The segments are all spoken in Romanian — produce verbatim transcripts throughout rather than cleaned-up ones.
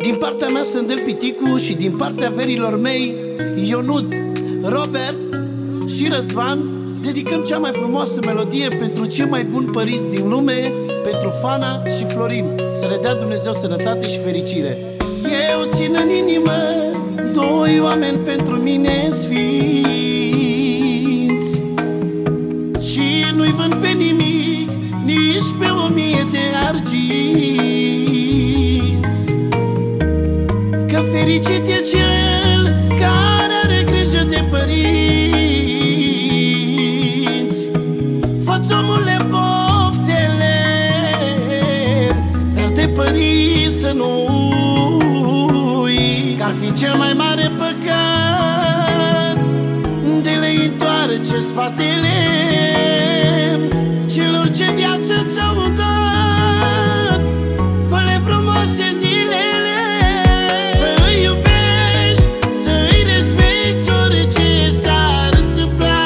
Din partea mea Sândel Piticu și din partea verilor mei Ionuț, Robert și Răzvan, dedicăm cea mai frumoasă melodie pentru cei mai buni părinți din lume, pentru Fana și Florin. Să le dea Dumnezeu sănătate și fericire. Eu țin în inimă doi oameni pentru mine sfinți și nu-i vând pe nimic, nici pe o mie de arginți. Că fericit e cel care are grijă de părinți. Fă-ți, omule, poftele, dar de părinți să nu ui, că-ar fi cel mai mare păcat de le întoarce spatele celor ce viață ți-au dat. Fă-le frumoase zilele, să-i iubești, să-i respecti orice s-ar întâmpla,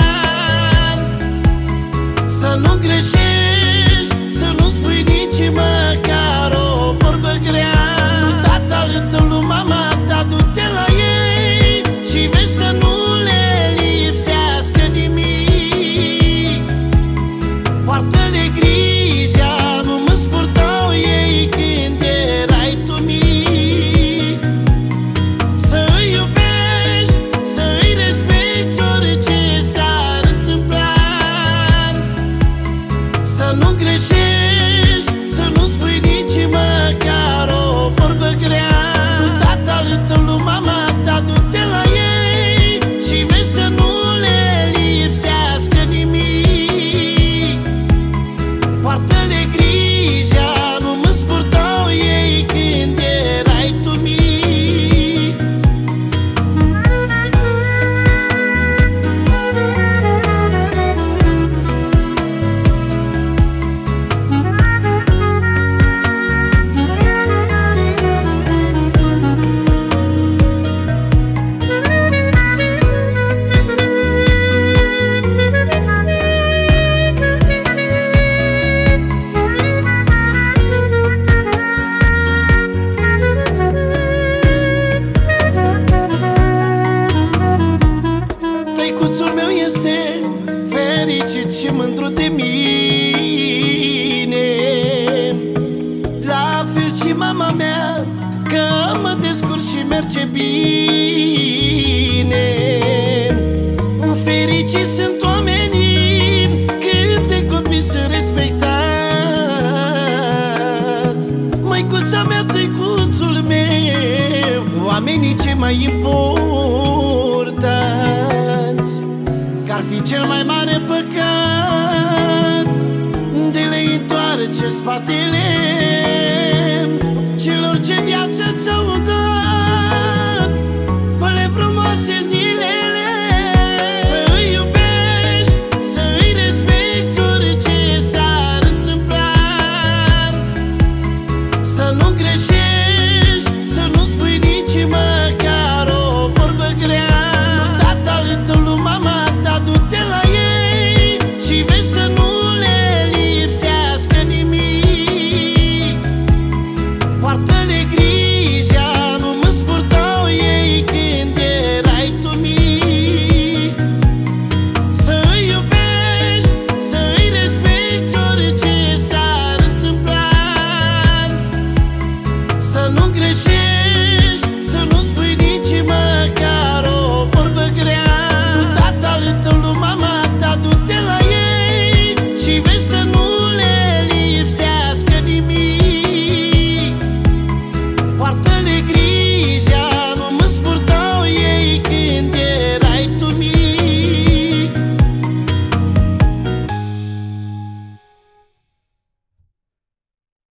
să nu greșești, să nu spui nici măcar o vorbă grea. Nu tatăl tău, lui mama ta, du-te la ei și vezi să nu le lipsească nimic. Poartă-le grija cum îți purtau ei când erai tu mic. Să-i iubești, să-i respecti orice s-ar întâmpla, să nu greșești, să nu spui nici măcar o vorbă grea. Nu tatăl tău, lui mama ta, du-te la ei și vezi să nu le lipsească nimic. Poartă-le grija cum îți purtau ei când erai tu mic. Tăicuțul meu este fericit și mândru de mine, la fel și mama mea, că mă descurc și merge bine. Fericiți sunt oamenii când de copii sunt respectați. Măicuța mea, tăicuțul meu, oamenii cei mai importanți, că-ar fi cel mai mare păcat de le întoarce spatele celor ce viață ți-au dat. Fă-le frumoase zilele, să-i iubești, să-i respecti orice s-ar întâmpla, să nu greșești, să nu spui nici măcar o vorbă grea. Nu tatăl tău, lui mama ta, du-te la ei și vezi să nu le lipsească nimic. Poartă-le grija cum îți purtau ei când erai tu mic. Să-i iubești, să-i respecti orice s-ar întâmpla, să nu greșești,